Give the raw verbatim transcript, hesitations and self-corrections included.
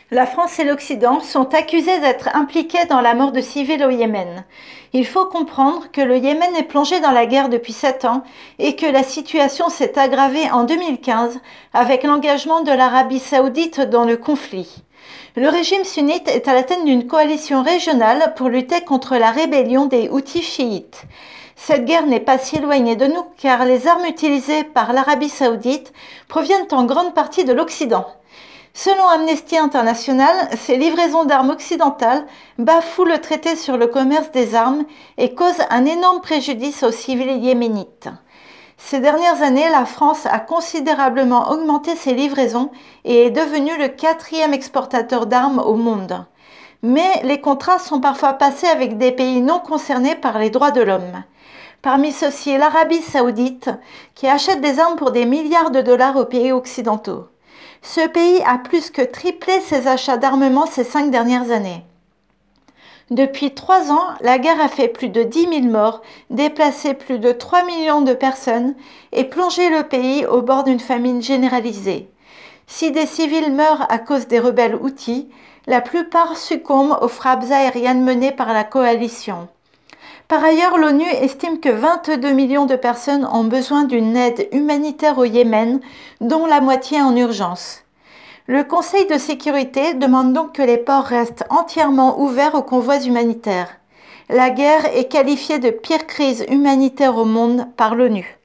La France et l'Occident sont accusés d'être impliqués dans la mort de civils au Yémen. Il faut comprendre que le Yémen est plongé dans la guerre depuis sept ans et que la situation s'est aggravée en deux mille quinze avec l'engagement de l'Arabie saoudite dans le conflit. Le régime sunnite est à la tête d'une coalition régionale pour lutter contre la rébellion des Houthis chiites. Cette guerre n'est pas si éloignée de nous car les armes utilisées par l'Arabie saoudite proviennent en grande partie de l'Occident. Selon Amnesty International, ces livraisons d'armes occidentales bafouent le traité sur le commerce des armes et causent un énorme préjudice aux civils yéménites. Ces dernières années, la France a considérablement augmenté ses livraisons et est devenue le quatrième exportateur d'armes au monde. Mais les contrats sont parfois passés avec des pays non concernés par les droits de l'homme. Parmi ceux-ci, l'Arabie saoudite, qui achète des armes pour des milliards de dollars aux pays occidentaux. Ce pays a plus que triplé ses achats d'armement ces cinq dernières années. Depuis trois ans, la guerre a fait plus de dix mille morts, déplacé plus de trois millions de personnes et plongé le pays au bord d'une famine généralisée. Si des civils meurent à cause des rebelles Houthis, la plupart succombent aux frappes aériennes menées par la coalition. Par ailleurs, l'ONU estime que vingt-deux millions de personnes ont besoin d'une aide humanitaire au Yémen, dont la moitié en urgence. Le Conseil de sécurité demande donc que les ports restent entièrement ouverts aux convois humanitaires. La guerre est qualifiée de pire crise humanitaire au monde par l'ONU.